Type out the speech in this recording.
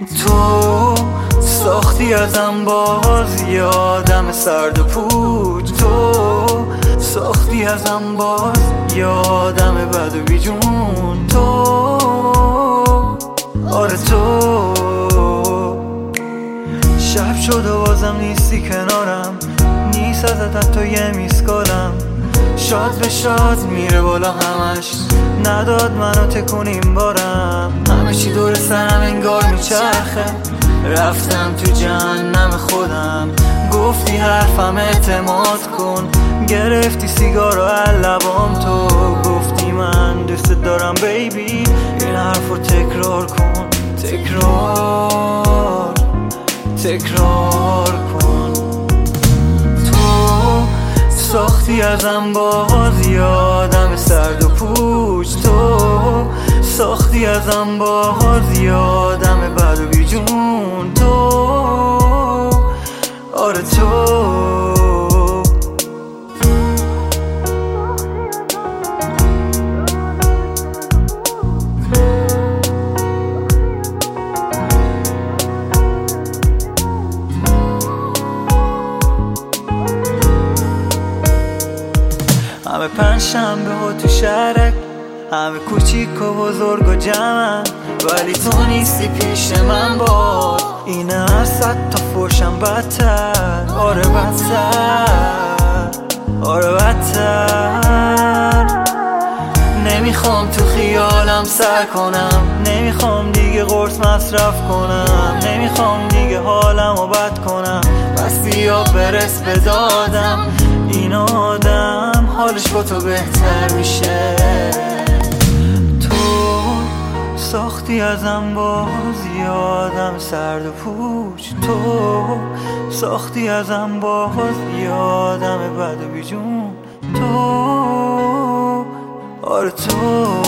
تو ساختی ازم باز یادم سرد و پوچ، تو ساختی ازم باز یادم بد و بیجون، تو آره تو. شب شد و بازم نیستی کنارم، نیست ازت تو یه میسکالم، شاد به شاد میره بالا همش، نداد منو تکونیم بارم، همه چی دور سرم انگار میچرخه، رفتم تو جهنم خودم، گفتی حرفم اعتماد کن، گرفتی سیگار و لبام، تو گفتی من دوست دارم بیبی، این حرفو تکرار کن، تکرار کن. تو ساختی ازم باز یادم سرد و پوچ، تو ساختی ازم باز یادم بد و بیجون، تو آره تو. همه پنجشنبه ها تو شهرک، همه کوچیک و بزرگ و جمع، ولی تو نیستی پیش من باز، اینه هر صد تا فوشم بدتر، آره بدتر. نمیخوام تو خیالم سر کنم، نمیخوام دیگه قرص مصرف کنم، نمیخوام دیگه حالمو بد کنم، پس بیا برس به دادم، این آدم حالش با تو بهتر میشه. تو ساختی ازم باز یادم سرد و پوچ، تو ساختی ازم باز یادم بد و بیجون، تو آره تو.